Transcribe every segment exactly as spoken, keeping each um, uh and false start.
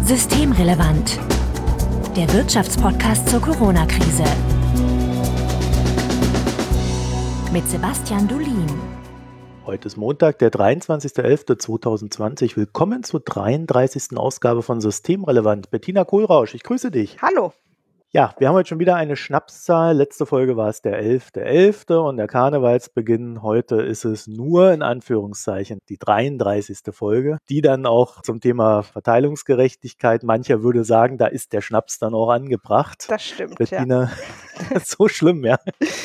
Systemrelevant. Der Wirtschaftspodcast zur Corona-Krise. Mit Sebastian Dulin. Heute ist Montag, der dreiundzwanzigster elfter zweitausendzwanzig. Willkommen zur dreiunddreißigsten Ausgabe von Systemrelevant. Bettina Kohlrausch, ich grüße dich. Hallo. Ja, wir haben heute schon wieder eine Schnapszahl. Letzte Folge war es der elfter elfter und der Karnevalsbeginn. Heute ist es nur in Anführungszeichen die dreiunddreißigste Folge, die dann auch zum Thema Verteilungsgerechtigkeit, mancher würde sagen, da ist der Schnaps dann auch angebracht. Das stimmt, Bettina, ja. So schlimm, ja?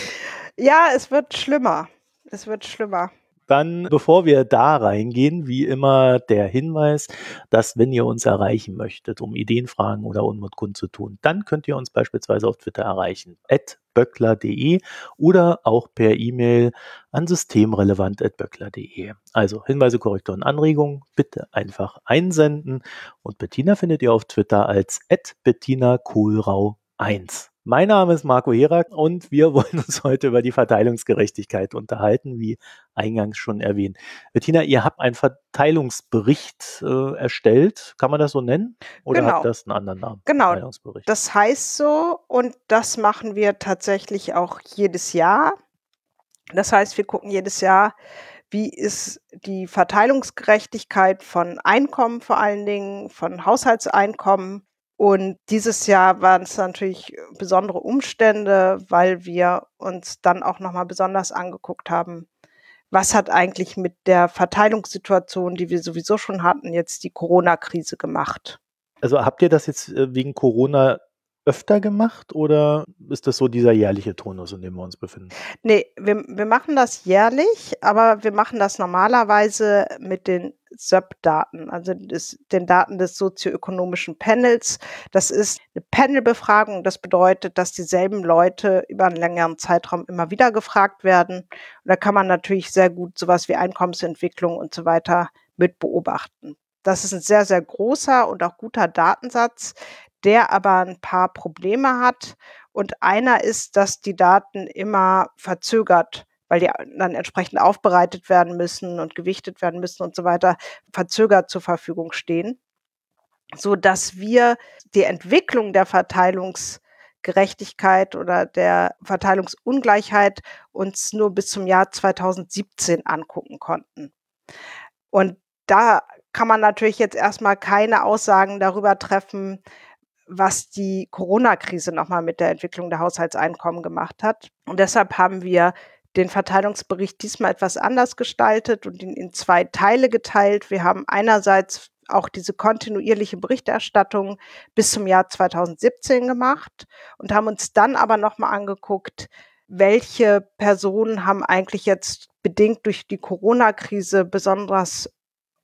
Ja, es wird schlimmer. Es wird schlimmer. Dann, bevor wir da reingehen, wie immer der Hinweis, dass wenn ihr uns erreichen möchtet, um Ideenfragen oder Unmut kundzutun, dann könnt ihr uns beispielsweise auf Twitter erreichen, at böckler punkt de oder auch per E-Mail an systemrelevant at böckler punkt de. Also Hinweise, Korrekturen, Anregungen bitte einfach einsenden und Bettina findet ihr auf Twitter als at Bettina Kohlrau eins. Mein Name ist Marco Herak und wir wollen uns heute über die Verteilungsgerechtigkeit unterhalten, wie eingangs schon erwähnt. Bettina, ihr habt einen Verteilungsbericht äh, erstellt, kann man das so nennen? Oder Genau. hat das einen anderen Namen? Genau, Verteilungsbericht. Das heißt so und das machen wir tatsächlich auch jedes Jahr. Das heißt, wir gucken jedes Jahr, wie ist die Verteilungsgerechtigkeit von Einkommen vor allen Dingen, von Haushaltseinkommen. Und dieses Jahr waren es natürlich besondere Umstände, weil wir uns dann auch nochmal besonders angeguckt haben, was hat eigentlich mit der Verteilungssituation, die wir sowieso schon hatten, jetzt die Corona-Krise gemacht. Also habt ihr das jetzt äh, wegen Corona öfter gemacht oder ist das so dieser jährliche Turnus, in dem wir uns befinden? Nee, wir, wir machen das jährlich, aber wir machen das normalerweise mit den S Ö P-Daten, also des, den Daten des sozioökonomischen Panels. Das ist eine Panelbefragung. Das bedeutet, dass dieselben Leute über einen längeren Zeitraum immer wieder gefragt werden. Und da kann man natürlich sehr gut sowas wie Einkommensentwicklung und so weiter mit beobachten. Das ist ein sehr, sehr großer und auch guter Datensatz, der aber ein paar Probleme hat. Und einer ist, dass die Daten immer verzögert, weil die dann entsprechend aufbereitet werden müssen und gewichtet werden müssen und so weiter, verzögert zur Verfügung stehen, sodass wir die Entwicklung der Verteilungsgerechtigkeit oder der Verteilungsungleichheit uns nur bis zum Jahr zweitausendsiebzehn angucken konnten. Und da kann man natürlich jetzt erstmal keine Aussagen darüber treffen, was die Corona-Krise nochmal mit der Entwicklung der Haushaltseinkommen gemacht hat. Und deshalb haben wir den Verteilungsbericht diesmal etwas anders gestaltet und ihn in zwei Teile geteilt. Wir haben einerseits auch diese kontinuierliche Berichterstattung bis zum Jahr zweitausendsiebzehn gemacht und haben uns dann aber nochmal angeguckt, welche Personen haben eigentlich jetzt bedingt durch die Corona-Krise besonders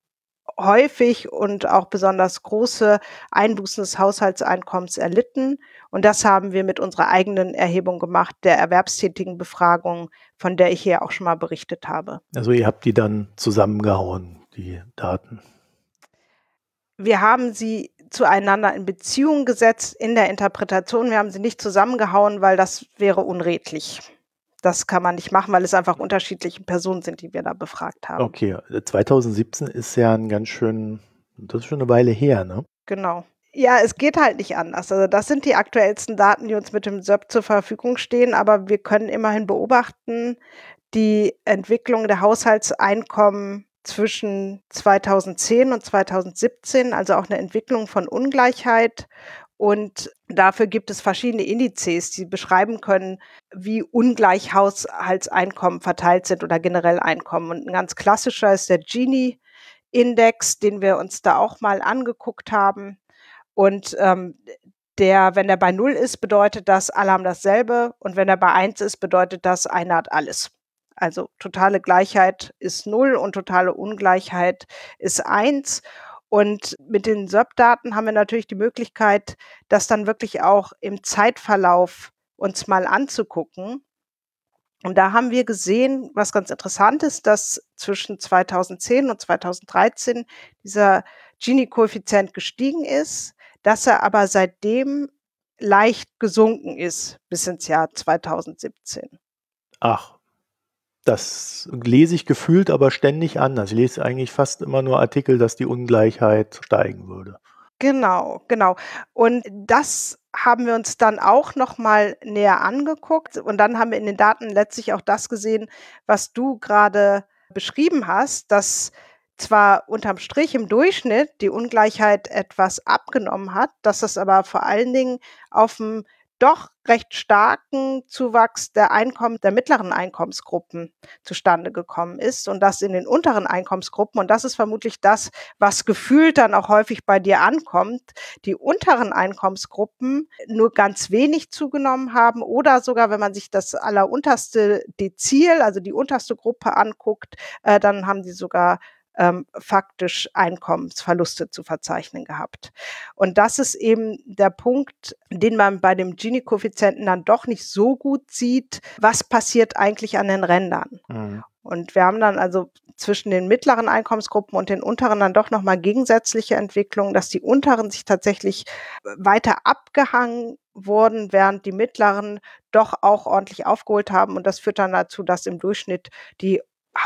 häufig und auch besonders große Einbußen des Haushaltseinkommens erlitten. Und das haben wir mit unserer eigenen Erhebung gemacht, der Erwerbstätigenbefragung, von der ich hier auch schon mal berichtet habe. Also ihr habt die dann zusammengehauen, die Daten. Wir haben sie zueinander in Beziehung gesetzt in der Interpretation. Wir haben sie nicht zusammengehauen, weil das wäre unredlich. Das kann man nicht machen, weil es einfach unterschiedliche Personen sind, die wir da befragt haben. Okay, zweitausendsiebzehn ist ja ein ganz schön, das ist schon eine Weile her, ne? Genau. Ja, es geht halt nicht anders. Also das sind die aktuellsten Daten, die uns mit dem S Ö P zur Verfügung stehen, aber wir können immerhin beobachten, die Entwicklung der Haushaltseinkommen zwischen zweitausendzehn und zweitausendsiebzehn, also auch eine Entwicklung von Ungleichheit. Und dafür gibt es verschiedene Indizes, die beschreiben können, wie ungleich Haushaltseinkommen verteilt sind oder generell Einkommen. Und ein ganz klassischer ist der Gini-Index, den wir uns da auch mal angeguckt haben. Und ähm, der, wenn er bei null ist, bedeutet das, alle haben dasselbe. Und wenn er bei eins ist, bedeutet das, einer hat alles. Also totale Gleichheit ist null und totale Ungleichheit ist eins. Und mit den S Ö P-Daten haben wir natürlich die Möglichkeit, das dann wirklich auch im Zeitverlauf uns mal anzugucken. Und da haben wir gesehen, was ganz interessant ist, dass zwischen zweitausendzehn und zweitausenddreizehn dieser Gini-Koeffizient gestiegen ist, dass er aber seitdem leicht gesunken ist bis ins Jahr zweitausendsiebzehn. Ach, das lese ich gefühlt aber ständig anders. Ich lese eigentlich fast immer nur Artikel, dass die Ungleichheit steigen würde. Genau, genau. Und das haben wir uns dann auch noch mal näher angeguckt und dann haben wir in den Daten letztlich auch das gesehen, was du grade beschrieben hast, dass zwar unterm Strich im Durchschnitt die Ungleichheit etwas abgenommen hat, dass das aber vor allen Dingen auf'm doch recht starken Zuwachs der Einkommen der mittleren Einkommensgruppen zustande gekommen ist und dass in den unteren Einkommensgruppen und das ist vermutlich das, was gefühlt dann auch häufig bei dir ankommt, die unteren Einkommensgruppen nur ganz wenig zugenommen haben oder sogar, wenn man sich das allerunterste Dezil, also die unterste Gruppe anguckt, äh, dann haben die sogar, ähm, faktisch Einkommensverluste zu verzeichnen gehabt. Und das ist eben der Punkt, den man bei dem Gini-Koeffizienten dann doch nicht so gut sieht. Was passiert eigentlich an den Rändern? Mhm. Und wir haben dann also zwischen den mittleren Einkommensgruppen und den unteren dann doch noch mal gegensätzliche Entwicklungen, dass die unteren sich tatsächlich weiter abgehangen wurden, während die mittleren doch auch ordentlich aufgeholt haben. Und das führt dann dazu, dass im Durchschnitt die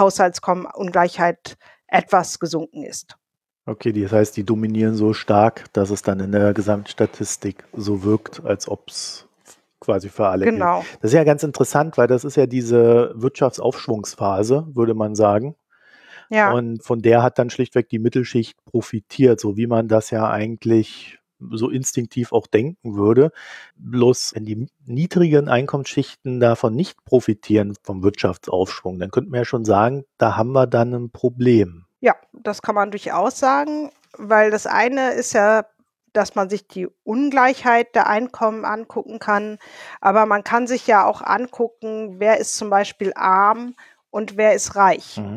Haushaltskommenungleichheit etwas gesunken ist. Okay, das heißt, die dominieren so stark, dass es dann in der Gesamtstatistik so wirkt, als ob's f quasi für alle gilt. Genau. Das ist ja ganz interessant, weil das ist ja diese Wirtschaftsaufschwungsphase, würde man sagen. Ja. Und von der hat dann schlichtweg die Mittelschicht profitiert, so wie man das ja eigentlich so instinktiv auch denken würde. Bloß wenn die m niedrigen Einkommensschichten davon nicht profitieren vom Wirtschaftsaufschwung, dann könnten wir ja schon sagen, da haben wir dann 'n Problem. Ja, das kann man durchaus sagen, weil das eine ist ja, dass man sich die Ungleichheit der Einkommen angucken kann, aber man kann sich ja auch angucken, wer ist zum Beispiel arm und wer ist reich Mhm.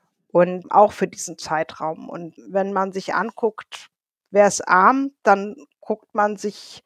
und auch für diesen Zeitraum. Und wenn man sich anguckt, wer ist arm, dann guckt man sich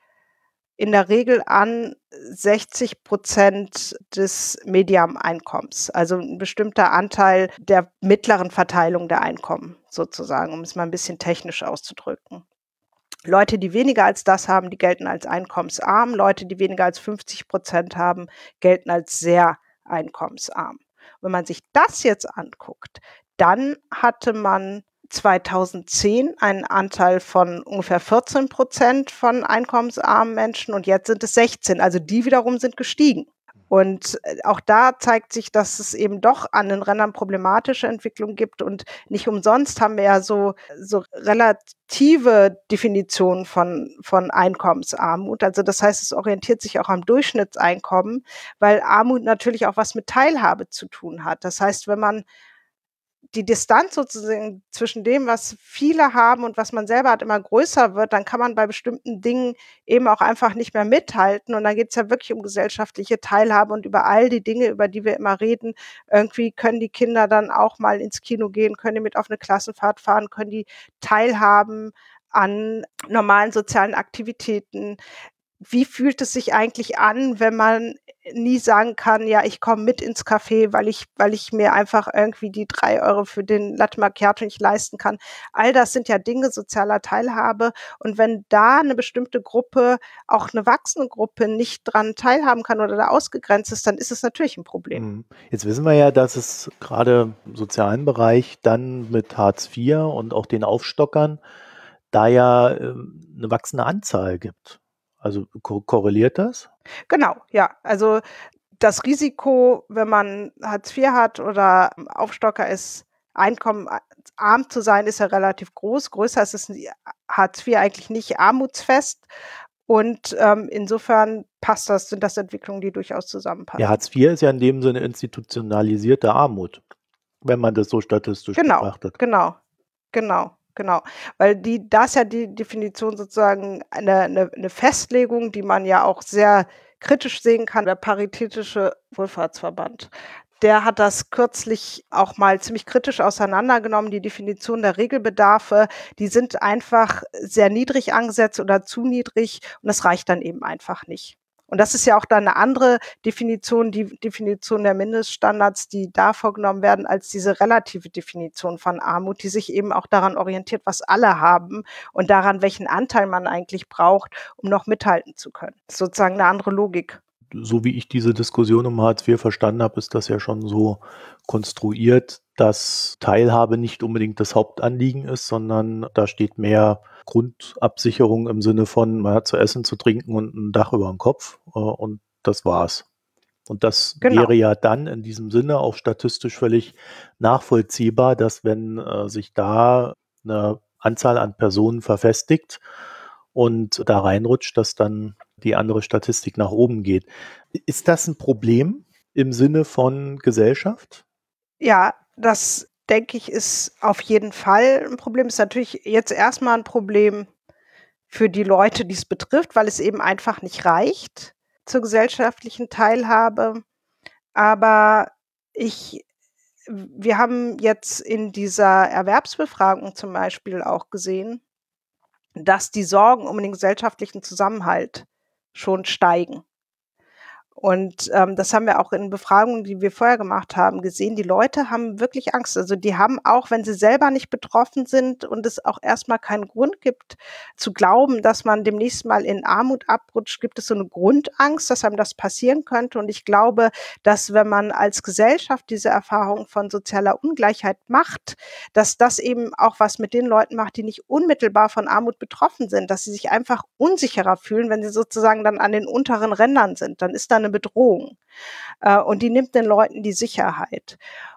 in der Regel an sechzig Prozent des Medianeinkommens, also 'n bestimmter Anteil der mittleren Verteilung der Einkommen sozusagen, um es mal 'n bisschen technisch auszudrücken. Leute, die weniger als das haben, die gelten als einkommensarm. Leute, die weniger als fünfzig Prozent haben, gelten als sehr einkommensarm. Wenn man sich das jetzt anguckt, dann hatte man zweitausendzehn einen Anteil von ungefähr vierzehn Prozent von einkommensarmen Menschen und jetzt sind es sechzehn. Also, die wiederum sind gestiegen. Und, äh, auch da zeigt sich, dass es eben doch an den Rändern problematische Entwicklungen gibt und nicht umsonst haben wir ja so so relative Definitionen von von Einkommensarmut. Also, das heißt, es orientiert sich auch am Durchschnittseinkommen, weil Armut natürlich auch was mit Teilhabe zu tun hat. Das heißt, wenn man die Distanz sozusagen zwischen dem, was viele haben und was man selber hat, immer größer wird, dann kann man bei bestimmten Dingen eben auch einfach nicht mehr mithalten. Und dann geht's ja wirklich um gesellschaftliche Teilhabe und über all die Dinge, über die wir immer reden. Irgendwie können die Kinder dann auch mal ins Kino gehen, können die mit auf 'ne Klassenfahrt fahren, können die teilhaben an normalen sozialen Aktivitäten. Wie fühlt es sich eigentlich an, wenn man nie sagen kann: „Ja, ich komme mit ins Café, weil ich weil ich mir einfach irgendwie die drei Euro für den Latte Macchiato nicht leisten kann?“ All das sind ja Dinge sozialer Teilhabe. Und wenn da 'ne bestimmte Gruppe, auch 'ne wachsende Gruppe nicht dran teilhaben kann oder da ausgegrenzt ist, dann ist es natürlich 'n Problem. Mhm. Jetzt wissen wir ja, dass es grade im sozialen Bereich dann mit Hartz vier und auch den Aufstockern da ja, ähm, 'ne wachsende Anzahl gibt. Also, ko korreliert das? Genau, ja. Also, das Risiko, wenn man Hartz vier hat oder Aufstocker ist, Einkommen a arm zu sein, ist ja relativ groß. Größer ist es n Hartz vier eigentlich nicht armutsfest und, ähm, insofern passt das sind das Entwicklungen, die durchaus Ja, zusammenpassen. Hartz vier ist ja in dem Sinne institutionalisierte Armut, wenn man das so statistisch Genau, betrachtet. genau, genau, genau. Weil die da ist ja die Definition sozusagen eine 'ne 'ne Festlegung, die man ja auch sehr kritisch sehen kann. Der Paritätische Wohlfahrtsverband, der hat das kürzlich auch mal ziemlich kritisch auseinandergenommen. Die Definition der Regelbedarfe, die sind einfach sehr niedrig angesetzt oder zu niedrig und das reicht dann eben einfach nicht. Und das ist ja auch dann 'ne andere Definition, die Definition der Mindeststandards, die da vorgenommen werden, als diese relative Definition von Armut, die sich eben auch daran orientiert, was alle haben und daran, welchen Anteil man eigentlich braucht, um noch mithalten zu können. Sozusagen 'ne andere Logik. So wie ich diese Diskussion um Hartz vier verstanden habe, ist das ja schon so konstruiert, dass Teilhabe nicht unbedingt das Hauptanliegen ist, sondern da steht mehr Grundabsicherung im Sinne von, man hat zu essen, zu trinken und ein Dach über dem Kopf äh, und das war's. Und das Genau. wäre ja dann in diesem Sinne auch statistisch völlig nachvollziehbar, dass wenn äh, sich da eine Anzahl an Personen verfestigt und da reinrutscht, dass dann die andere Statistik nach oben geht. Ist das ein Problem im Sinne von Gesellschaft? Ja, das denke ich, ist auf jeden Fall ein Problem. Ist natürlich jetzt erstmal ein Problem für die Leute, die es betrifft, weil es eben einfach nicht reicht zur gesellschaftlichen Teilhabe. Aber ich wir haben jetzt in dieser Erwerbsbefragung zum Beispiel auch gesehen, dass die Sorgen um den gesellschaftlichen Zusammenhalt schon steigen. Und, ähm, das haben wir auch in Befragungen, die wir vorher gemacht haben, gesehen. Die Leute haben wirklich Angst. Also, die haben auch, wenn sie selber nicht betroffen sind und es auch erstmal keinen Grund gibt zu glauben, dass man demnächst mal in Armut abrutscht, gibt es so eine Grundangst, dass einem das passieren könnte. Und ich glaube, dass wenn man als Gesellschaft diese Erfahrung von sozialer Ungleichheit macht, dass das eben auch was mit den Leuten macht, die nicht unmittelbar von Armut betroffen sind, dass sie sich einfach unsicherer fühlen, wenn sie sozusagen dann an den unteren Rändern sind. Dann ist da 'ne Bedrohung, äh, und die nimmt den Leuten die Sicherheit.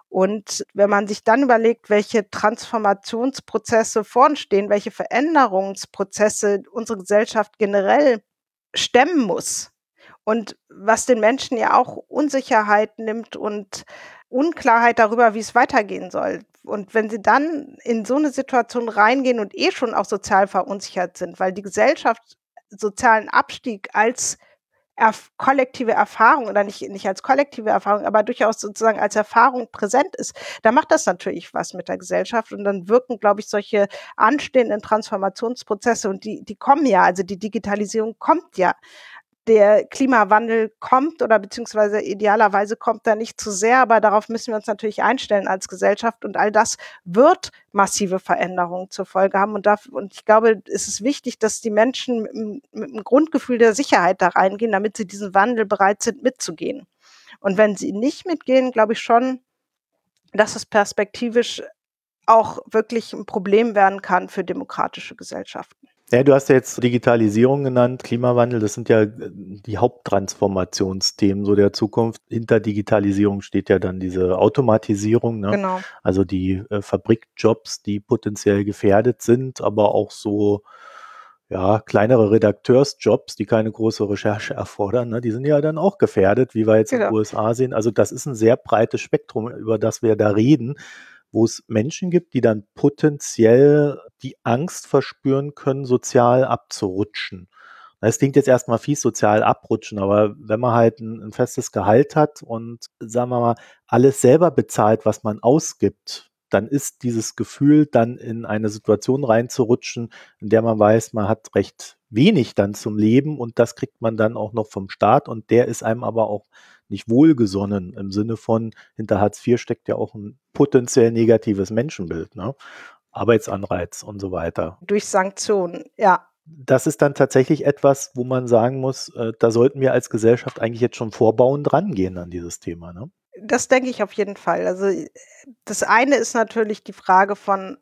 Und wenn man sich dann überlegt, welche Transformationsprozesse vor uns stehen, welche Veränderungsprozesse unsere Gesellschaft generell stemmen muss und was den Menschen ja auch Unsicherheit nimmt und Unklarheit darüber, wie es weitergehen soll. Und wenn sie dann in so 'ne Situation reingehen und eh schon auch sozial verunsichert sind, weil die Gesellschaft sozialen Abstieg als Erf kollektive Erfahrung oder nicht nicht als kollektive Erfahrung, aber durchaus sozusagen als Erfahrung präsent ist, dann macht das natürlich was mit der Gesellschaft und dann wirken, glaube ich, solche anstehenden Transformationsprozesse und die die kommen ja, also die Digitalisierung kommt ja. Der Klimawandel kommt oder beziehungsweise idealerweise kommt er nicht zu sehr, aber darauf müssen wir uns natürlich einstellen als Gesellschaft und all das wird massive Veränderungen zur Folge haben und daf und ich glaube, es ist wichtig, dass die Menschen mit 'm mit 'm Grundgefühl der Sicherheit da reingehen, damit sie diesen Wandel bereit sind, mitzugehen. Und wenn sie nicht mitgehen, glaube ich schon, dass es perspektivisch auch wirklich 'n Problem werden kann für demokratische Gesellschaften. Ja, du hast ja jetzt Digitalisierung genannt, Klimawandel, das sind ja äh, die Haupttransformationsthemen so der Zukunft. Hinter Digitalisierung steht ja dann diese Automatisierung, ne? Genau. Also die äh, Fabrikjobs, die potenziell gefährdet sind, aber auch so ja, kleinere Redakteursjobs, die keine große Recherche erfordern, ne, die sind ja dann auch gefährdet, wie wir jetzt in den Genau. U S A sehen. Also das ist ein sehr breites Spektrum, über das wir da reden, wo es Menschen gibt, die dann potenziell die Angst verspüren können, sozial abzurutschen. Das klingt jetzt erstmal fies, sozial abrutschen, aber wenn man halt ein 'n festes Gehalt hat und, sagen wir mal, alles selber bezahlt, was man ausgibt, dann ist dieses Gefühl, dann in eine Situation reinzurutschen, in der man weiß, man hat recht wenig dann zum Leben und das kriegt man dann auch noch vom Staat und der ist einem aber auch nicht wohlgesonnen im Sinne von, hinter Hartz vier steckt ja auch ein potenziell negatives Menschenbild, ne? Arbeitsanreiz und so weiter. Durch Sanktionen, ja. Das ist dann tatsächlich etwas, wo man sagen muss, äh, da sollten wir als Gesellschaft eigentlich jetzt schon vorbauend rangehen an dieses Thema, ne? Das denke ich auf jeden Fall. Also, äh, das eine ist natürlich die Frage von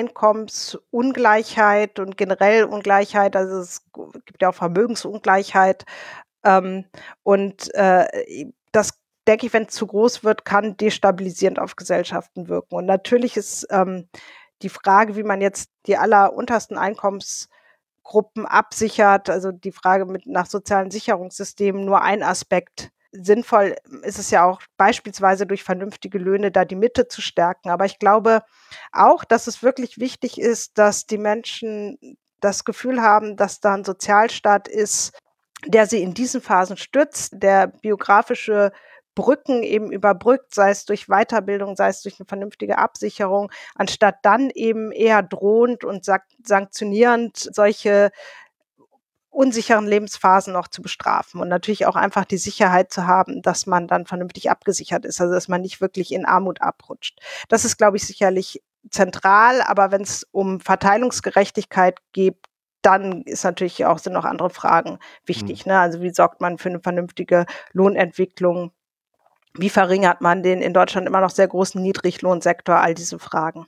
Einkommensungleichheit und generell Ungleichheit. Also, es g gibt ja auch Vermögensungleichheit. Ähm, und, äh, das denke ich, wenn's zu groß wird, kann destabilisierend auf Gesellschaften wirken. Und natürlich ist, ähm, die Frage, wie man jetzt die alleruntersten Einkommensgruppen absichert, also die Frage mit nach sozialen Sicherungssystemen, nur ein Aspekt. Sinnvoll ist es ja auch beispielsweise durch vernünftige Löhne da die Mitte zu stärken. Aber ich glaube auch, dass es wirklich wichtig ist, dass die Menschen das Gefühl haben, dass da 'n Sozialstaat ist, der sie in diesen Phasen stützt, der biografische Brücken eben überbrückt, sei es durch Weiterbildung, sei es durch 'ne vernünftige Absicherung, anstatt dann eben eher drohend und sak sanktionierend solche unsicheren Lebensphasen noch zu bestrafen und natürlich auch einfach die Sicherheit zu haben, dass man dann vernünftig abgesichert ist, also dass man nicht wirklich in Armut abrutscht. Das ist, glaube ich, sicherlich zentral, aber wenn's um Verteilungsgerechtigkeit geht, dann ist natürlich auch sind noch andere Fragen Mhm. wichtig, ne? Also, wie sorgt man für 'ne vernünftige Lohnentwicklung? Wie verringert man den in Deutschland immer noch sehr großen Niedriglohnsektor? All diese Fragen.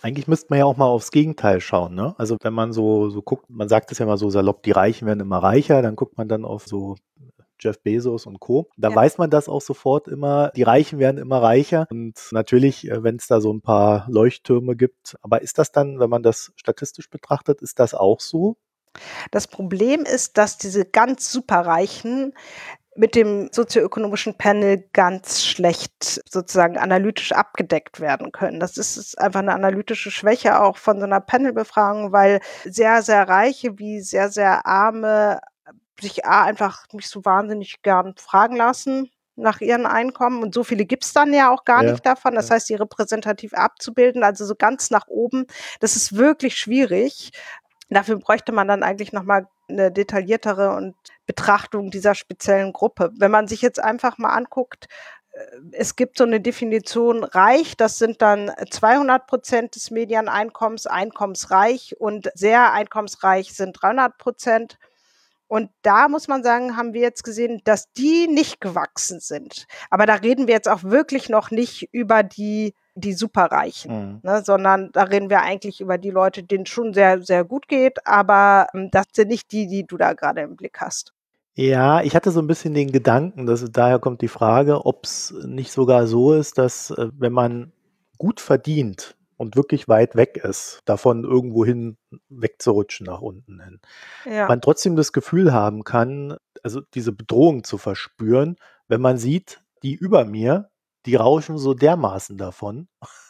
Eigentlich müsste man ja auch mal aufs Gegenteil schauen, ne? Also wenn man so, so guckt, man sagt es ja mal so salopp, die Reichen werden immer reicher, dann guckt man dann auf so Jeff Bezos und Co. Da Ja. weiß man das auch sofort immer, die Reichen werden immer reicher und natürlich, wenn es da so ein paar Leuchttürme gibt, aber ist das dann, wenn man das statistisch betrachtet, ist das auch so? Das Problem ist, dass diese ganz Superreichen mit dem sozioökonomischen Panel ganz schlecht sozusagen analytisch abgedeckt werden können. Das ist ist einfach eine analytische Schwäche auch von so einer Panelbefragung, weil sehr, sehr Reiche wie sehr, sehr Arme sich A einfach nicht so wahnsinnig gern fragen lassen nach ihren Einkommen und so viele gibt's dann ja auch gar Ja, nicht davon. Das ja. heißt, die repräsentativ abzubilden, also so ganz nach oben, das ist wirklich schwierig. Dafür bräuchte man dann eigentlich noch mal 'ne detailliertere und Betrachtung dieser speziellen Gruppe. Wenn man sich jetzt einfach mal anguckt, äh, es gibt so eine Definition reich, das sind dann zweihundert Prozent des Medianeinkommens, einkommensreich und sehr einkommensreich sind dreihundert Prozent. Und da muss man sagen, haben wir jetzt gesehen, dass die nicht gewachsen sind. Aber da reden wir jetzt auch wirklich noch nicht über die die Superreichen, Mhm. ne, sondern da reden wir eigentlich über die Leute, denen schon sehr, sehr gut geht, aber, hm, das sind nicht die, die du da gerade im Blick hast. Ja, ich hatte so ein bisschen den Gedanken, dass daher kommt die Frage, ob es nicht sogar so ist, dass, äh, wenn man gut verdient und wirklich weit weg ist, davon irgendwohin wegzurutschen nach unten hin, Ja. man trotzdem das Gefühl haben kann, also diese Bedrohung zu verspüren, wenn man sieht, die über mir, die rauschen so dermaßen davon.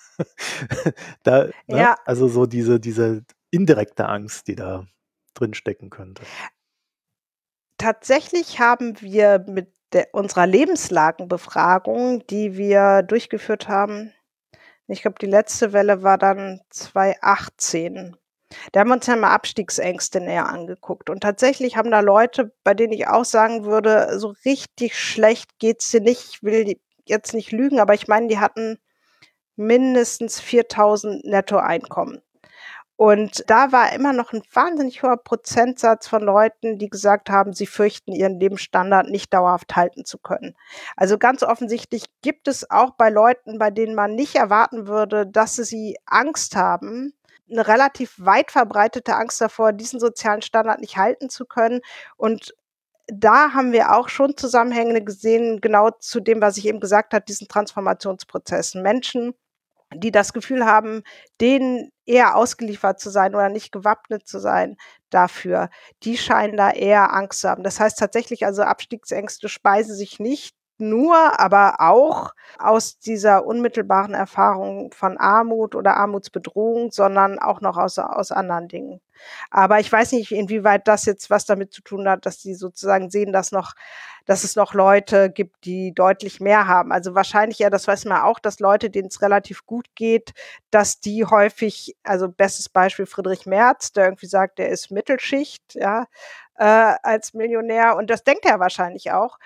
Da, ne? Ja, Also so diese diese indirekte Angst, die da drin stecken könnte. tatsächlich haben wir mit der unserer Lebenslagenbefragung, die wir durchgeführt haben, ich glaube, die letzte Welle war dann zwanzig achtzehn. Da haben wir uns ja mal Abstiegsängste näher angeguckt. Und tatsächlich haben da Leute, bei denen ich auch sagen würde, so richtig schlecht geht's dir nicht. Ich will die jetzt nicht lügen, aber ich meine, die hatten mindestens viertausend Nettoeinkommen. Und da war immer noch 'n wahnsinnig hoher Prozentsatz von Leuten, die gesagt haben, sie fürchten, ihren Lebensstandard nicht dauerhaft halten zu können. Also, ganz offensichtlich gibt es auch bei Leuten, bei denen man nicht erwarten würde, dass sie Angst haben, 'ne relativ weit verbreitete Angst davor, diesen sozialen Standard nicht halten zu können. Und da haben wir auch schon Zusammenhänge gesehen, genau zu dem, was ich eben gesagt habe, diesen Transformationsprozessen. Menschen, die das Gefühl haben, denen eher ausgeliefert zu sein oder nicht gewappnet zu sein dafür, die scheinen da eher Angst zu haben. Das heißt tatsächlich, also Abstiegsängste speisen sich nicht nur, aber auch aus dieser unmittelbaren Erfahrung von Armut oder Armutsbedrohung, sondern auch noch aus aus anderen Dingen. Aber ich weiß nicht, inwieweit das jetzt was damit zu tun hat, dass die sozusagen sehen, dass noch dass es noch Leute gibt, die deutlich mehr haben. Also wahrscheinlich eher, das weiß man auch, dass Leute, denen es relativ gut geht, dass die häufig, also bestes Beispiel Friedrich Merz, der irgendwie sagt, der ist Mittelschicht, ja, äh, als Millionär und das denkt er wahrscheinlich auch,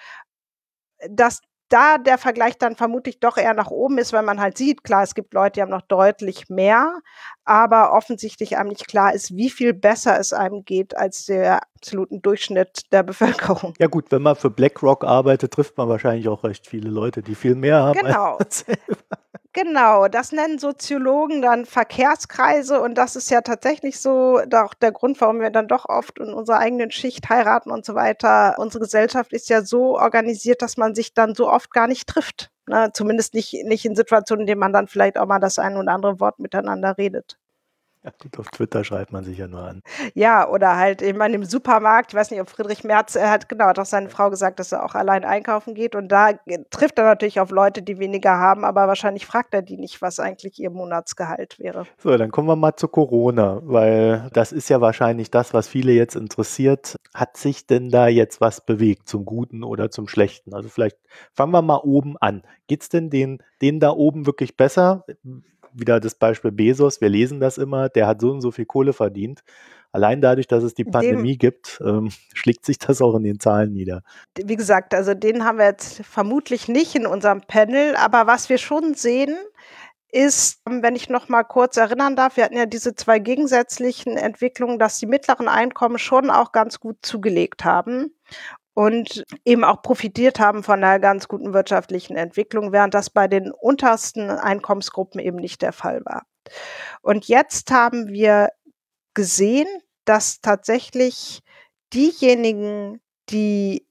dass da der Vergleich dann vermutlich doch eher nach oben ist, weil man halt sieht, klar, es gibt Leute, die haben noch deutlich mehr, aber offensichtlich einem nicht klar ist, wie viel besser es einem geht als der absoluten Durchschnitt der Bevölkerung. Ja gut, wenn man für BlackRock arbeitet, trifft man wahrscheinlich auch recht viele Leute, die viel mehr haben als Genau. man selber. Genau, das nennen Soziologen dann Verkehrskreise und das ist ja tatsächlich so da auch der Grund, warum wir dann doch oft in unserer eigenen Schicht heiraten und so weiter. Unsere Gesellschaft ist ja so organisiert, dass man sich dann so oft gar nicht trifft, ne? Zumindest nicht nicht in Situationen, in denen man dann vielleicht auch mal das ein oder andere Wort miteinander redet. Ja gut, auf Twitter schreibt man sich ja nur an. Ja, oder halt, ich meine, im Supermarkt, ich weiß nicht, ob Friedrich Merz, er hat genau, hat auch seine Frau gesagt, dass er auch allein einkaufen geht und da g trifft er natürlich auf Leute, die weniger haben, aber wahrscheinlich fragt er die nicht, was eigentlich ihr Monatsgehalt wäre. So, dann kommen wir mal zu Corona, weil das ist ja wahrscheinlich das, was viele jetzt interessiert. Hat sich denn da jetzt was bewegt, zum Guten oder zum Schlechten? Also vielleicht fangen wir mal oben an. Geht's denn den denen da oben wirklich besser? Wieder das Beispiel Bezos, wir lesen das immer, der hat so und so viel Kohle verdient. Allein dadurch, dass es die Dem Pandemie gibt, ähm, schlägt sich das auch in den Zahlen nieder. Wie gesagt, also den haben wir jetzt vermutlich nicht in unserem Panel, aber was wir schon sehen, ist, wenn ich noch mal kurz erinnern darf, wir hatten ja diese zwei gegensätzlichen Entwicklungen, dass die mittleren Einkommen schon auch ganz gut zugelegt haben und eben auch profitiert haben von 'ner ganz guten wirtschaftlichen Entwicklung, während das bei den untersten Einkommensgruppen eben nicht der Fall war. Und jetzt haben wir gesehen, dass tatsächlich diejenigen, die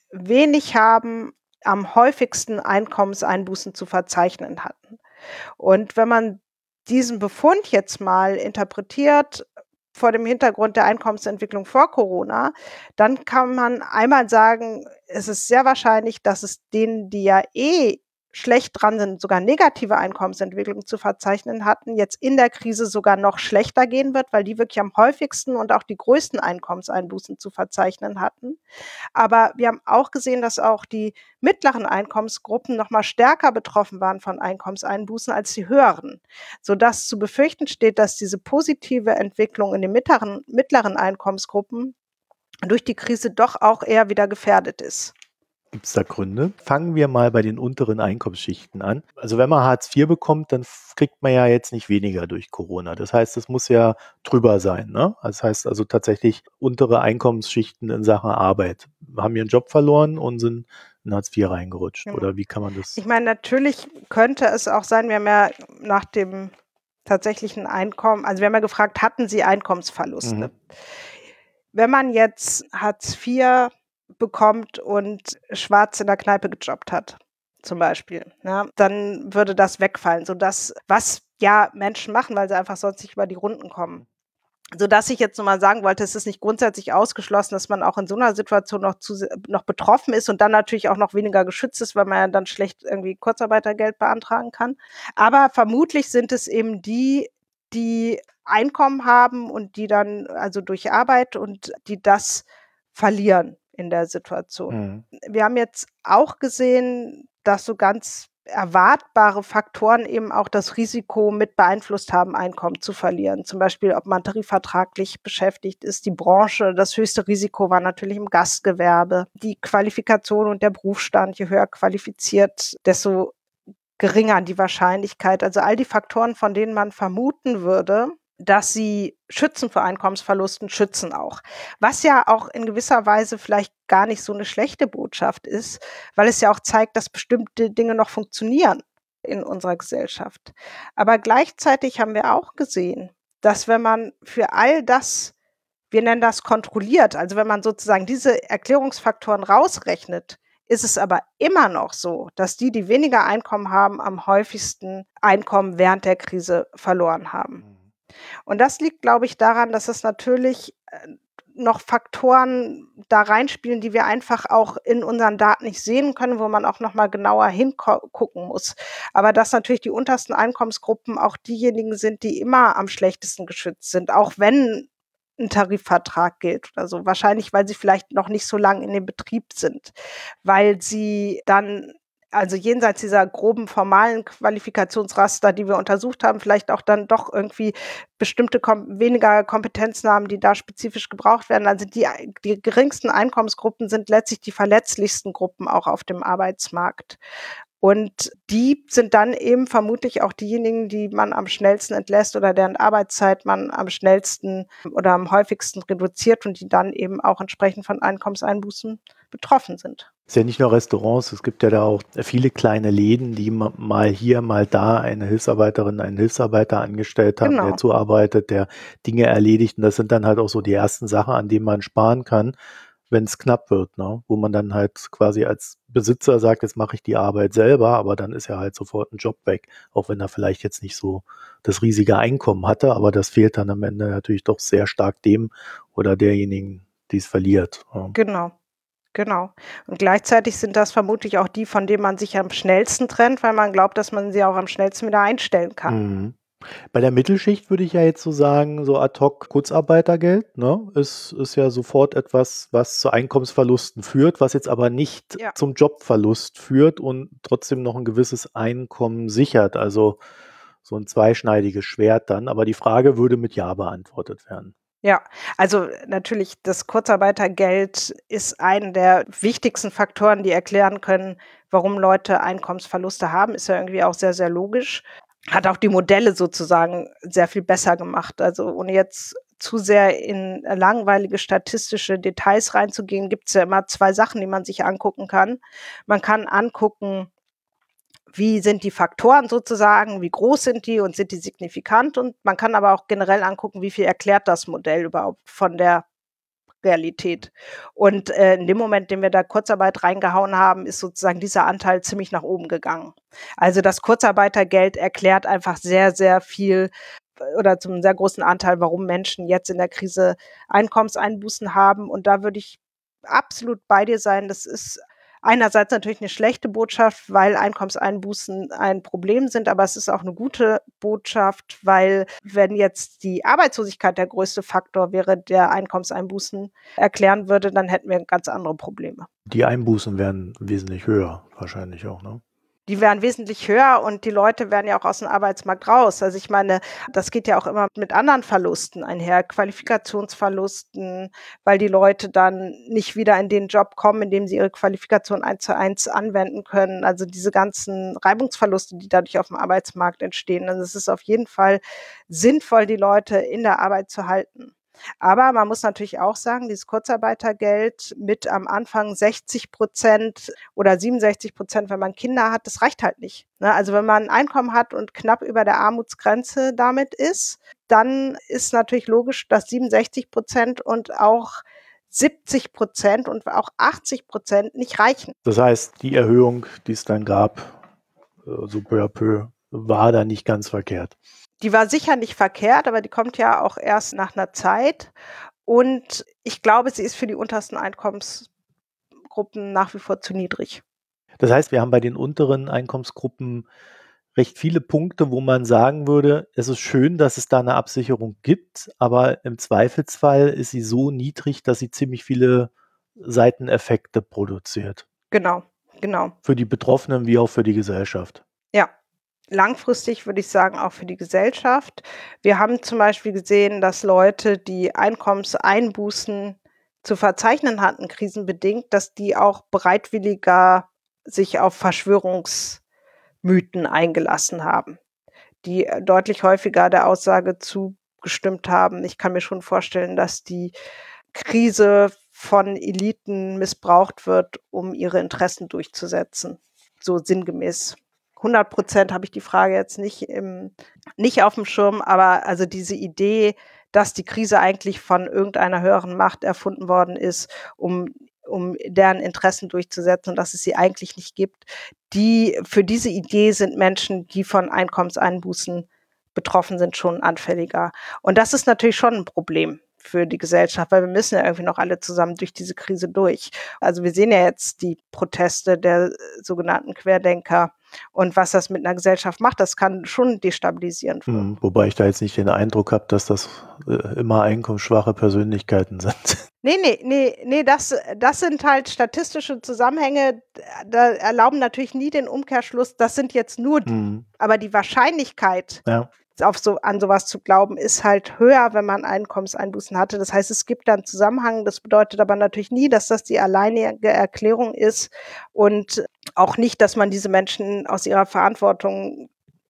wenig haben, am häufigsten Einkommenseinbußen zu verzeichnen hatten. Und wenn man diesen Befund jetzt mal interpretiert vor dem Hintergrund der Einkommensentwicklung vor Corona, dann kann man einmal sagen, es ist sehr wahrscheinlich, dass es denen, die ja eh schlecht dran sind, sogar negative Einkommensentwicklung zu verzeichnen hatten, jetzt in der Krise sogar noch schlechter gehen wird, weil die wirklich am häufigsten und auch die größten Einkommenseinbußen zu verzeichnen hatten. Aber wir haben auch gesehen, dass auch die mittleren Einkommensgruppen noch mal stärker betroffen waren von Einkommenseinbußen als die höheren, sodass zu befürchten steht, dass diese positive Entwicklung in den mittleren, mittleren Einkommensgruppen durch die Krise doch auch eher wieder gefährdet ist. Gibt es da Gründe? Fangen wir mal bei den unteren Einkommensschichten an. Also wenn man Hartz vier bekommt, dann f- kriegt man ja jetzt nicht weniger durch Corona. Das heißt, es muss ja drüber sein. Ne? Das heißt also tatsächlich untere Einkommensschichten in Sachen Arbeit haben ihren Job verloren und sind in Hartz vier reingerutscht. Genau. Oder wie kann man das? Ich meine, natürlich könnte es auch sein, wir haben ja nach dem tatsächlichen Einkommen, also wir haben ja gefragt, hatten Sie Einkommensverluste? Mhm. Wenn man jetzt Hartz vier bekommt und schwarz in der Kneipe gejobbt hat, zum Beispiel, ne, dann würde das wegfallen, sodass, was ja Menschen machen, weil sie einfach sonst nicht über die Runden kommen. Sodass ich jetzt nur mal sagen wollte, es ist nicht grundsätzlich ausgeschlossen, dass man auch in so einer Situation noch, zu, noch betroffen ist und dann natürlich auch noch weniger geschützt ist, weil man ja dann schlecht irgendwie Kurzarbeitergeld beantragen kann. Aber vermutlich sind es eben die, die Einkommen haben und die dann also durch Arbeit und die das verlieren in der Situation. Mhm. Wir haben jetzt auch gesehen, dass so ganz erwartbare Faktoren eben auch das Risiko mit beeinflusst haben, Einkommen zu verlieren. Zum Beispiel, ob man tarifvertraglich beschäftigt ist, die Branche. Das höchste Risiko war natürlich im Gastgewerbe. Die Qualifikation und der Berufsstand, je höher qualifiziert, desto geringer die Wahrscheinlichkeit. Also all die Faktoren, von denen man vermuten würde, dass sie schützen vor Einkommensverlusten, schützen auch. Was ja auch in gewisser Weise vielleicht gar nicht so eine schlechte Botschaft ist, weil es ja auch zeigt, dass bestimmte Dinge noch funktionieren in unserer Gesellschaft. Aber gleichzeitig haben wir auch gesehen, dass wenn man für all das, wir nennen das kontrolliert, also wenn man sozusagen diese Erklärungsfaktoren rausrechnet, ist es aber immer noch so, dass die, die weniger Einkommen haben, am häufigsten Einkommen während der Krise verloren haben. Und das liegt, glaube ich, daran, dass es natürlich äh, noch Faktoren da reinspielen, die wir einfach auch in unseren Daten nicht sehen können, wo man auch noch mal genauer hingucken muss. Aber dass natürlich die untersten Einkommensgruppen auch diejenigen sind, die immer am schlechtesten geschützt sind, auch wenn ein Tarifvertrag gilt oder so. Wahrscheinlich, weil sie vielleicht noch nicht so lange in dem Betrieb sind, weil sie dann also jenseits dieser groben formalen Qualifikationsraster, die wir untersucht haben, vielleicht auch dann doch irgendwie bestimmte kom weniger Kompetenzen haben, die da spezifisch gebraucht werden. Also die die geringsten Einkommensgruppen sind letztlich die verletzlichsten Gruppen auch auf dem Arbeitsmarkt. Und die sind dann eben vermutlich auch diejenigen, die man am schnellsten entlässt oder deren Arbeitszeit man am schnellsten oder am häufigsten reduziert und die dann eben auch entsprechend von Einkommenseinbußen betroffen sind. Es ist ja nicht nur Restaurants, es gibt ja da auch viele kleine Läden, die ma- mal hier, mal da eine Hilfsarbeiterin, einen Hilfsarbeiter angestellt haben, Genau. der zuarbeitet, der Dinge erledigt. Und das sind dann halt auch so die ersten Sachen, an denen man sparen kann, wenn es knapp wird, ne? Wo man dann halt quasi als Besitzer sagt, jetzt mache ich die Arbeit selber, aber dann ist ja halt sofort ein Job weg, auch wenn er vielleicht jetzt nicht so das riesige Einkommen hatte, aber das fehlt dann am Ende natürlich doch sehr stark dem oder derjenigen, die es verliert. Ja. Genau, genau. Und gleichzeitig sind das vermutlich auch die, von denen man sich am schnellsten trennt, weil man glaubt, dass man sie auch am schnellsten wieder einstellen kann. Mhm. Bei der Mittelschicht würde ich ja jetzt so sagen, so ad hoc Kurzarbeitergeld, ne, ist, ist ja sofort etwas, was zu Einkommensverlusten führt, was jetzt aber nicht Ja. zum Jobverlust führt und trotzdem noch ein gewisses Einkommen sichert. Also so ein zweischneidiges Schwert dann. Aber die Frage würde mit Ja beantwortet werden. Ja, also natürlich, das Kurzarbeitergeld ist einer der wichtigsten Faktoren, die erklären können, warum Leute Einkommensverluste haben. Ist ja irgendwie auch sehr, sehr logisch. Hat auch die Modelle sozusagen sehr viel besser gemacht. Also ohne jetzt zu sehr in langweilige statistische Details reinzugehen, gibt es ja immer zwei Sachen, die man sich angucken kann. Man kann angucken, wie sind die Faktoren sozusagen, wie groß sind die und sind die signifikant? Und man kann aber auch generell angucken, wie viel erklärt das Modell überhaupt von der Realität. Und äh, in dem Moment, in dem wir da Kurzarbeit reingehauen haben, ist sozusagen dieser Anteil ziemlich nach oben gegangen. Also das Kurzarbeitergeld erklärt einfach sehr, sehr viel äh, oder zum sehr großen Anteil, warum Menschen jetzt in der Krise Einkommenseinbußen haben. Und da würde ich absolut bei dir sein. Das ist einerseits natürlich eine schlechte Botschaft, weil Einkommenseinbußen ein Problem sind, aber es ist auch eine gute Botschaft, weil wenn jetzt die Arbeitslosigkeit der größte Faktor wäre, der Einkommenseinbußen erklären würde, dann hätten wir ganz andere Probleme. Die Einbußen wären wesentlich höher, wahrscheinlich auch, ne? Die wären wesentlich höher und die Leute wären ja auch aus dem Arbeitsmarkt raus. Also ich meine, das geht ja auch immer mit anderen Verlusten einher, Qualifikationsverlusten, weil die Leute dann nicht wieder in den Job kommen, in dem sie ihre Qualifikation eins zu eins anwenden können. Also diese ganzen Reibungsverluste, die dadurch auf dem Arbeitsmarkt entstehen. Also es ist auf jeden Fall sinnvoll, die Leute in der Arbeit zu halten. Aber man muss natürlich auch sagen, dieses Kurzarbeitergeld mit am Anfang sechzig Prozent oder siebenundsechzig Prozent, wenn man Kinder hat, das reicht halt nicht. Ne? Also wenn man ein Einkommen hat und knapp über der Armutsgrenze damit ist, dann ist natürlich logisch, dass siebenundsechzig Prozent und auch siebzig Prozent und auch achtzig Prozent nicht reichen. Das heißt, die Erhöhung, die es dann gab, so peu à peu, war da nicht ganz verkehrt. Die war sicher nicht verkehrt, aber die kommt ja auch erst nach einer Zeit. Und ich glaube, sie ist für die untersten Einkommensgruppen nach wie vor zu niedrig. Das heißt, wir haben bei den unteren Einkommensgruppen recht viele Punkte, wo man sagen würde, es ist schön, dass es da eine Absicherung gibt, aber im Zweifelsfall ist sie so niedrig, dass sie ziemlich viele Seiteneffekte produziert. Genau, genau. Für die Betroffenen wie auch für die Gesellschaft. Ja. Langfristig würde ich sagen, auch für die Gesellschaft. Wir haben zum Beispiel gesehen, dass Leute, die Einkommenseinbußen zu verzeichnen hatten, krisenbedingt, dass die auch bereitwilliger sich auf Verschwörungsmythen eingelassen haben, die deutlich häufiger der Aussage zugestimmt haben. Ich kann mir schon vorstellen, dass die Krise von Eliten missbraucht wird, um ihre Interessen durchzusetzen, so sinngemäß. hundert Prozent habe ich die Frage jetzt nicht im, nicht auf dem Schirm, aber also diese Idee, dass die Krise eigentlich von irgendeiner höheren Macht erfunden worden ist, um, um deren Interessen durchzusetzen und dass es sie eigentlich nicht gibt, die, für diese Idee sind Menschen, die von Einkommenseinbußen betroffen sind, schon anfälliger. Und das ist natürlich schon ein Problem für die Gesellschaft, weil wir müssen ja irgendwie noch alle zusammen durch diese Krise durch. Also wir sehen ja jetzt die Proteste der sogenannten Querdenker und was das mit einer Gesellschaft macht, das kann schon destabilisierend wirken. Hm, wobei ich da jetzt nicht den Eindruck habe, dass das äh, immer einkommensschwache Persönlichkeiten sind. Nee, nee, nee, nee, das, das sind halt statistische Zusammenhänge, da erlauben natürlich nie den Umkehrschluss, das sind jetzt nur die, Hm, aber die Wahrscheinlichkeit, ja. auf so, an sowas zu glauben, ist halt höher, wenn man Einkommenseinbußen hatte. Das heißt, es gibt da einen Zusammenhang. Das bedeutet aber natürlich nie, dass das die alleinige Erklärung ist und auch nicht, dass man diese Menschen aus ihrer Verantwortung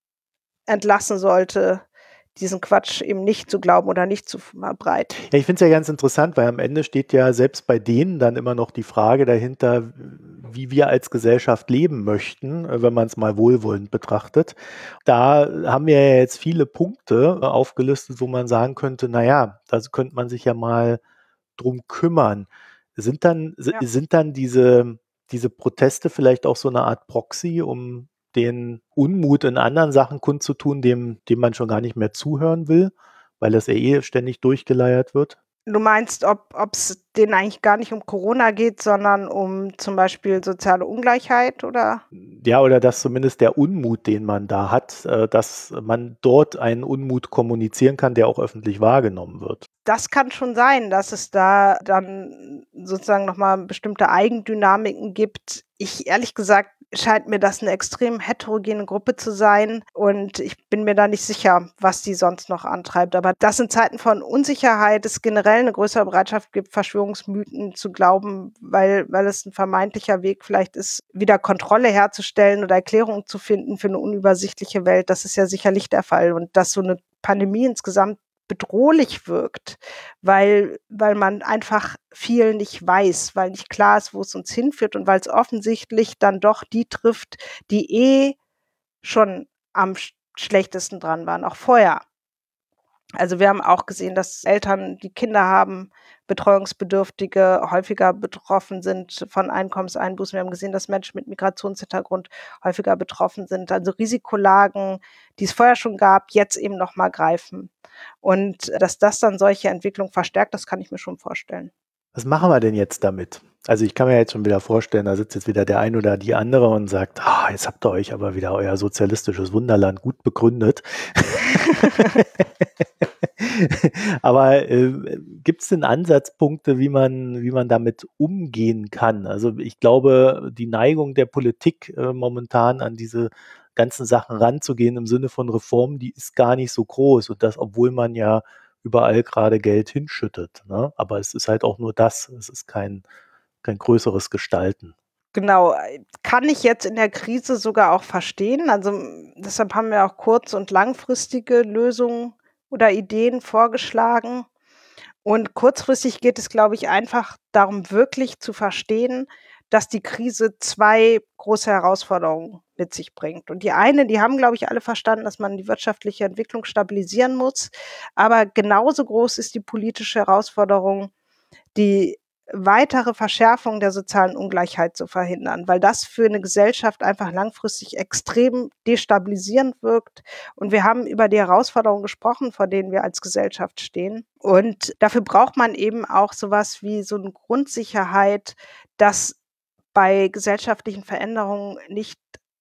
entlassen sollte, diesen Quatsch eben nicht zu glauben oder nicht zu verbreiten. Ja, ich finde es ja ganz interessant, weil am Ende steht ja selbst bei denen dann immer noch die Frage dahinter, wie wir als Gesellschaft leben möchten, wenn man es mal wohlwollend betrachtet. Da haben wir ja jetzt viele Punkte aufgelistet, wo man sagen könnte, naja, da könnte man sich ja mal drum kümmern. Sind dann, Ja. sind dann diese, diese Proteste vielleicht auch so eine Art Proxy, um den Unmut in anderen Sachen kundzutun, dem, dem man schon gar nicht mehr zuhören will, weil das ja eh ständig durchgeleiert wird? Du meinst, ob es denen eigentlich gar nicht um Corona geht, sondern um zum Beispiel soziale Ungleichheit, oder? Ja, oder dass zumindest der Unmut, den man da hat, äh, dass man dort einen Unmut kommunizieren kann, der auch öffentlich wahrgenommen wird. Das kann schon sein, dass es da dann sozusagen nochmal bestimmte Eigendynamiken gibt. Ich, ehrlich gesagt, scheint mir das eine extrem heterogene Gruppe zu sein und ich bin mir da nicht sicher, was die sonst noch antreibt. Aber dass in Zeiten von Unsicherheit es generell eine größere Bereitschaft gibt, Verschwörungsmythen zu glauben, weil, weil es ein vermeintlicher Weg vielleicht ist, wieder Kontrolle herzustellen oder Erklärungen zu finden für eine unübersichtliche Welt, das ist ja sicherlich der Fall. Und dass so eine Pandemie insgesamt bedrohlich wirkt, weil, weil man einfach viel nicht weiß, weil nicht klar ist, wo es uns hinführt und weil es offensichtlich dann doch die trifft, die eh schon am sch schlechtesten dran waren, auch vorher. Also, wir haben auch gesehen, dass Eltern, die Kinder haben, Betreuungsbedürftige, häufiger betroffen sind von Einkommenseinbußen. Wir haben gesehen, dass Menschen mit Migrationshintergrund häufiger betroffen sind. Also, Risikolagen, die es vorher schon gab, jetzt eben noch mal greifen. Und dass das dann solche Entwicklungen verstärkt, das kann ich mir schon vorstellen. Was machen wir denn jetzt damit? Also, ich kann mir jetzt schon wieder vorstellen, da sitzt jetzt wieder der eine oder die andere und sagt: „Ah, jetzt habt ihr euch aber wieder euer sozialistisches Wunderland gut begründet.“ Aber, äh, gibt's denn Ansatzpunkte, wie man wie man damit umgehen kann? Also, ich glaube, die Neigung der Politik, äh, momentan an diese ganzen Sachen ranzugehen im Sinne von Reformen, die ist gar nicht so groß und das, obwohl man ja überall gerade Geld hinschüttet, ne? Aber es ist halt auch nur das. Es ist kein kein größeres Gestalten. Genau, äh, kann ich jetzt in der Krise sogar auch verstehen. Also, hm, deshalb haben wir auch kurz und langfristige Lösungen oder Ideen vorgeschlagen. Und kurzfristig geht es, glaube ich, einfach darum, wirklich zu verstehen, dass die Krise zwei große Herausforderungen mit sich bringt. Und die eine, die haben, glaube ich, alle verstanden, dass man die wirtschaftliche Entwicklung stabilisieren muss. Aber genauso groß ist die politische Herausforderung, die weitere Verschärfung der sozialen Ungleichheit zu verhindern, weil das für eine Gesellschaft einfach langfristig extrem destabilisierend wirkt. Und wir haben über die Herausforderungen gesprochen, vor denen wir als Gesellschaft stehen. Und dafür braucht man eben auch sowas wie so eine Grundsicherheit, dass bei gesellschaftlichen Veränderungen nicht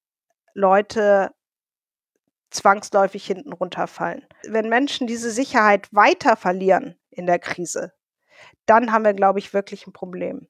Leute zwangsläufig hinten runterfallen. Wenn Menschen diese Sicherheit weiter verlieren in der Krise, dann haben wir, glaube ich, wirklich ein Problem.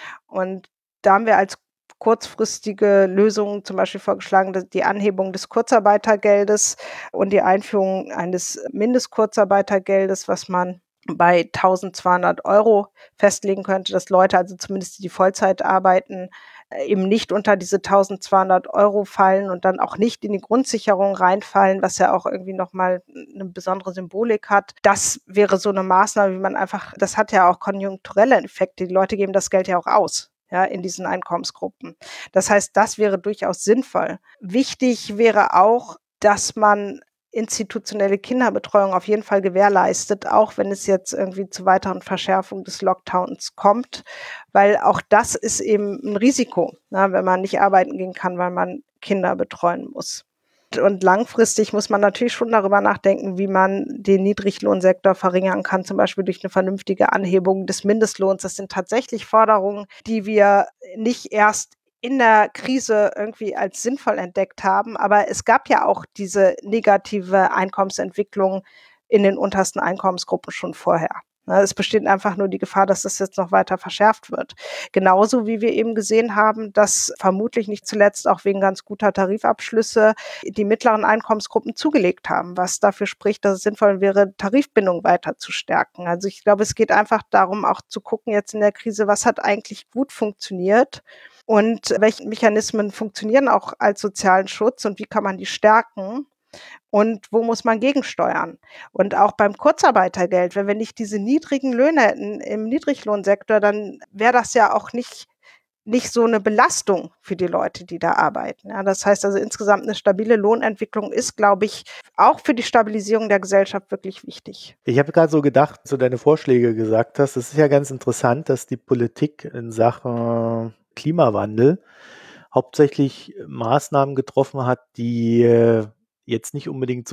Und da haben wir als kurzfristige Lösung zum Beispiel vorgeschlagen, dass die Anhebung des Kurzarbeitergeldes und die Einführung eines Mindestkurzarbeitergeldes, was man bei tausendzweihundert Euro festlegen könnte, dass Leute, also zumindest die, die Vollzeit arbeiten, äh, eben nicht unter diese tausendzweihundert Euro fallen und dann auch nicht in die Grundsicherung reinfallen, was ja auch irgendwie noch mal 'ne besondere Symbolik hat. Das wäre so eine Maßnahme, wie man einfach, das hat ja auch konjunkturelle Effekte. Die Leute geben das Geld ja auch aus, ja, in diesen Einkommensgruppen. Das heißt, das wäre durchaus sinnvoll. Wichtig wäre auch, dass man institutionelle Kinderbetreuung auf jeden Fall gewährleistet, auch wenn es jetzt irgendwie zu weiteren Verschärfungen des Lockdowns kommt, weil auch das ist eben ein Risiko, ne, wenn man nicht arbeiten gehen kann, weil man Kinder betreuen muss. Und langfristig muss man natürlich schon darüber nachdenken, wie man den Niedriglohnsektor verringern kann, zum Beispiel durch eine vernünftige Anhebung des Mindestlohns. Das sind tatsächlich Forderungen, die wir nicht erst in der Krise irgendwie als sinnvoll entdeckt haben, aber es gab ja auch diese negative Einkommensentwicklung in den untersten Einkommensgruppen schon vorher. Ne, es besteht einfach nur die Gefahr, dass das jetzt noch weiter verschärft wird. Genauso wie wir eben gesehen haben, dass vermutlich nicht zuletzt auch wegen ganz guter Tarifabschlüsse die mittleren Einkommensgruppen zugelegt haben, was dafür spricht, dass es sinnvoll wäre, Tarifbindung weiter zu stärken. Also ich glaube, es geht einfach darum, auch zu gucken jetzt in der Krise, was hat eigentlich gut funktioniert und welche Mechanismen funktionieren auch als sozialen Schutz und wie kann man die stärken und wo muss man gegensteuern? Und auch beim Kurzarbeitergeld, wenn wir nicht diese niedrigen Löhne hätten im Niedriglohnsektor, dann wäre das ja auch nicht nicht so eine Belastung für die Leute, die da arbeiten. Ja, das heißt also insgesamt eine stabile Lohnentwicklung ist, glaube ich, auch für die Stabilisierung der Gesellschaft wirklich wichtig. Ich habe gerade so gedacht, als du deine Vorschläge gesagt hast, es ist ja ganz interessant, dass die Politik in Sachen Klimawandel hauptsächlich Maßnahmen getroffen hat, die äh, jetzt nicht unbedingt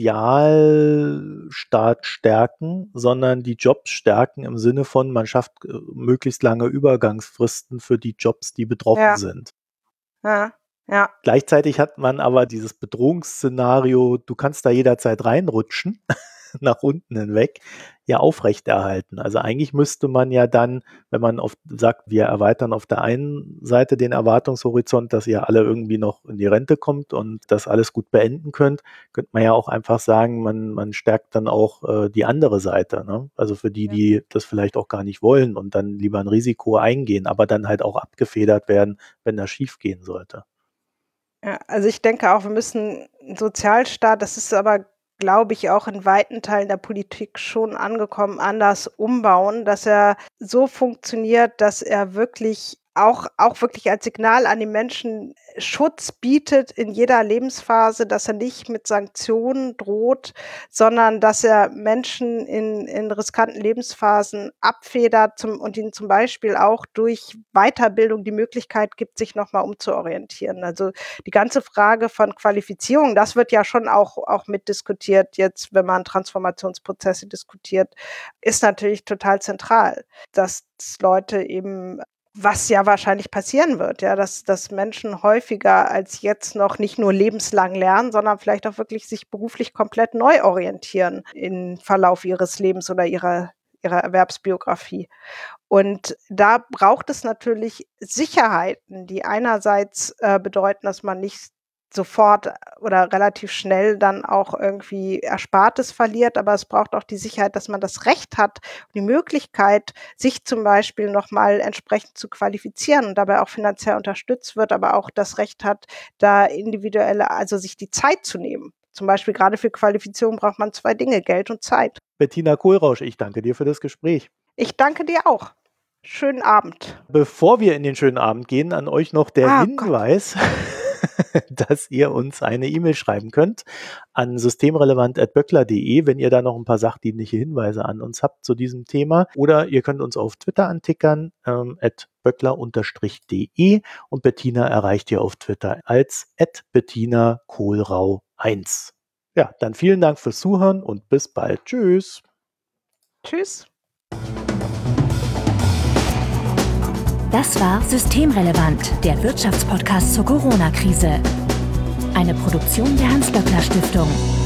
Sozialstaat stärken, sondern die Jobs stärken im Sinne von, man schafft äh, möglichst lange Übergangsfristen für die Jobs, die betroffen Ja, sind. ja, ja. Gleichzeitig hat man aber dieses Bedrohungsszenario, du kannst da jederzeit reinrutschen, nach unten hinweg, ja aufrechterhalten. Also eigentlich müsste man ja dann, wenn man auf, sagt, wir erweitern auf der einen Seite den Erwartungshorizont, dass ihr alle irgendwie noch in die Rente kommt und das alles gut beenden könnt, könnte man ja auch einfach sagen, man, man stärkt dann auch äh, die andere Seite. Ne? Also für die, Ja. die das vielleicht auch gar nicht wollen und dann lieber ein Risiko eingehen, aber dann halt auch abgefedert werden, wenn das schief gehen sollte. Ja, also ich denke auch, wir müssen 'n Sozialstaat, das ist aber, glaube ich, auch in weiten Teilen der Politik schon angekommen, anders umbauen, dass er so funktioniert, dass er wirklich auch auch wirklich als Signal an die Menschen Schutz bietet in jeder Lebensphase, dass er nicht mit Sanktionen droht, sondern dass er Menschen in in riskanten Lebensphasen abfedert zum und ihnen zum Beispiel auch durch Weiterbildung die Möglichkeit gibt, sich noch mal umzuorientieren. Also, die ganze Frage von Qualifizierung, das wird ja schon auch auch mitdiskutiert jetzt, wenn man Transformationsprozesse diskutiert, ist natürlich total zentral, dass Leute eben was ja wahrscheinlich passieren wird, ja, dass dass Menschen häufiger als jetzt noch nicht nur lebenslang lernen, sondern vielleicht auch wirklich sich beruflich komplett neu orientieren im Verlauf ihres Lebens oder ihrer ihrer Erwerbsbiografie. Und da braucht es natürlich Sicherheiten, die einerseits, äh, bedeuten, dass man nicht sofort oder relativ schnell dann auch irgendwie Erspartes verliert, aber es braucht auch die Sicherheit, dass man das Recht hat, die Möglichkeit, sich zum Beispiel noch mal entsprechend zu qualifizieren und dabei auch finanziell unterstützt wird, aber auch das Recht hat, da individuelle also sich die Zeit zu nehmen. Zum Beispiel gerade für Qualifizierung braucht man zwei Dinge, Geld und Zeit. Bettina Kohlrausch, ich danke dir für das Gespräch. Ich danke dir auch. Schönen Abend. Bevor wir in den schönen Abend gehen, an euch noch der Ah, Hinweis, dass ihr uns eine E-Mail schreiben könnt an systemrelevant at böckler punkt de, wenn ihr da noch ein paar sachdienliche Hinweise an uns habt zu diesem Thema. Oder ihr könnt uns auf Twitter antickern, ähm, at böckler unterstrich de, und Bettina erreicht ihr auf Twitter als at Bettina Kohlrau eins. Ja, dann vielen Dank fürs Zuhören und bis bald. Tschüss. Tschüss. Das war Systemrelevant, der Wirtschaftspodcast zur Corona-Krise. Eine Produktion der Hans-Böckler-Stiftung.